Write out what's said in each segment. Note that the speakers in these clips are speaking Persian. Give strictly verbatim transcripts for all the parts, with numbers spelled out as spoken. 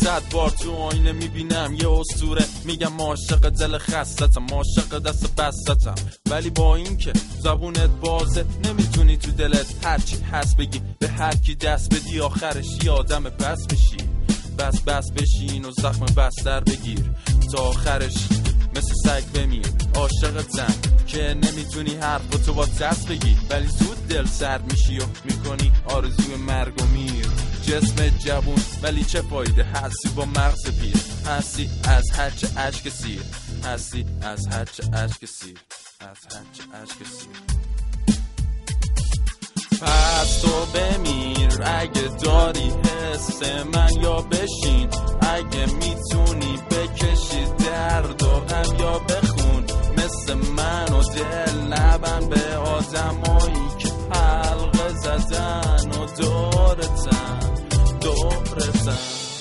صد بار تو آینه میبینم یه اسطوره، میگم عاشق دل خستتم، عاشق دست بستتم. ولی با این که زبونت بازه نمیتونی تو دلت هرچی هست بگی، به هر کی دست بدی آخرش یه آدم بس بشی. بس بس بشین و زخم بستر بگیر تا آخرش مثل سگ بمیر. عاشقتم که نمیتونی حرف با تو با دست بگی، ولی زود دل سرد میشی و میکنی آرزوی مرگ و میر. جسم جوون ولی چه فایده، هستی با مغز پیر، هستی از هرچه اشک سیر، هستی از هرچه اشک سیر، از هرچه اشک سیر. پس تو بمیر اگه داری حس من، یا بشین اگه میتونی بکشی درد و غم، یا بخون مثل من و دل نبند به آدمایی که حلقه زدن و دورتن دورتن.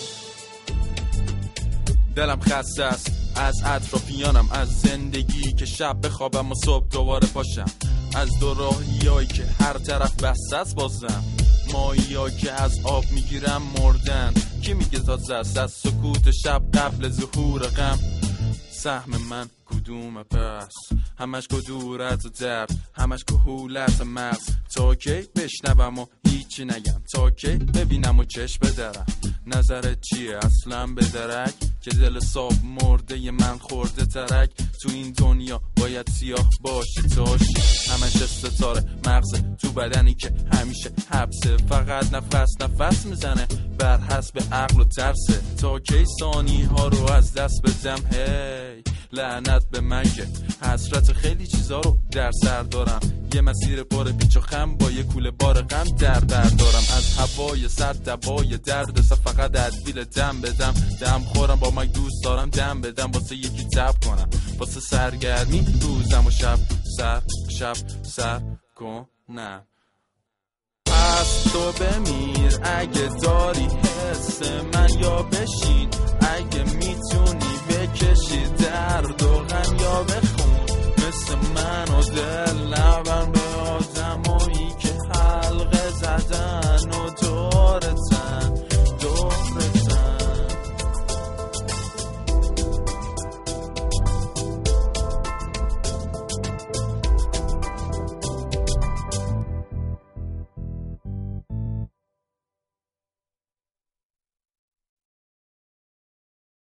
دلم خسته است از اطرافیانم، از زندگی که شب بخوابم و صبح دوباره پاشم، از دو راهیایی که هر طرف بسته است بازم، ماهی‌ها که از آب میگیرم مردن. کی میگه تازه است از سکوت شب قبل ظهور غم؟ سهم من کدومه پس؟ همش کدورت و درد، همش کهولت مغز. تا کی بشنوم و هیچی نگم، تا کی ببینم و چشم بدرم. نظرت چیه اصلا به درک که دل صاف مرده من خورده ترک؟ تو این دنیا باید سیاه باشی تاشی، همش ستاره مغز تو بدنی که همیشه حبسه، فقط نفس نفس میزنه بر حسب عقل و ترسه. تا کی ثانی ها رو از دست بدم؟ هی لعنت به من که حسرت خیلی چیزا رو در سر دارم، یه مسیر پر پیچ و خم با یه کوله بار غم در بردارم. از هوای سرد دوای درد سر فقط ادویل دم بدم، دم خورم با من دوست دارم دم بدم، واسه یکی تب کنم واسه سرگرمی روزم و شب سر شب سر کنم. پس تو بمیر اگه داری حس من، یا بشین اگه میتونی بکشی درد و غم، یا بخون مثل من و دل